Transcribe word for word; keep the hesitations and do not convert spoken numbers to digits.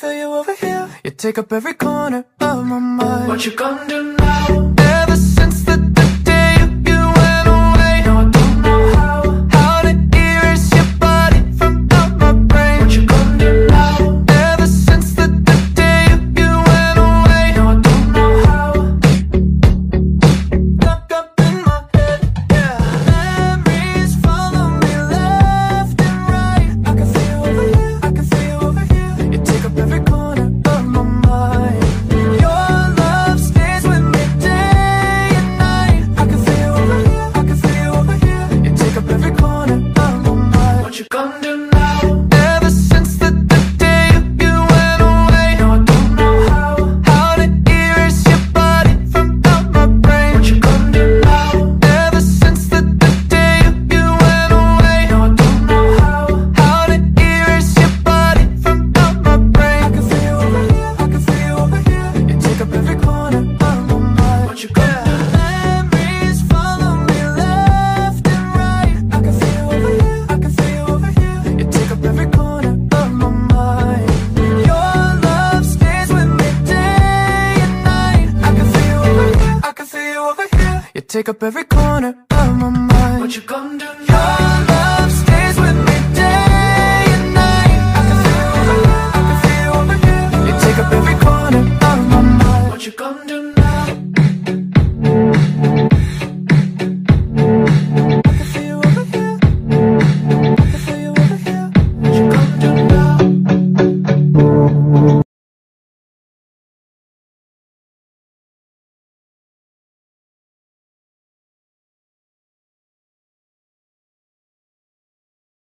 feel you over here. You take up every corner of my mind. What you gonna do now? Ever since the, the day you, you went away, no, I don't know how, how to erase your body from out my brain. What you gonna do now? Ever since the, the day you, you went away, no, I don't know how. Locked up in my head, yeah. Memories follow me left and right. I can feel you over here, I can feel you over here. You take up every corner of my mind. Your love stays with me day and night. I can feel you over here, I can feel you over here. You take up every corner of my mind. What you gonna do now? Ever since the, the day you, you went away, no, I don't know how, how to erase your body from out my brain. What you gonna do now? Ever since the, the day you, you went away, no, I don't know how, how to erase your body from out my brain. I can feel you over here, I can feel you over here. You take up every corner of my mind. What you gonna do? Memories follow me left and right. I can feel you over here, I can feel you over here. You take up every corner of my mind. Your love stays with me day and night. I can feel you over here, I can feel you over here. You take up every corner of my mind. What you gonna do now?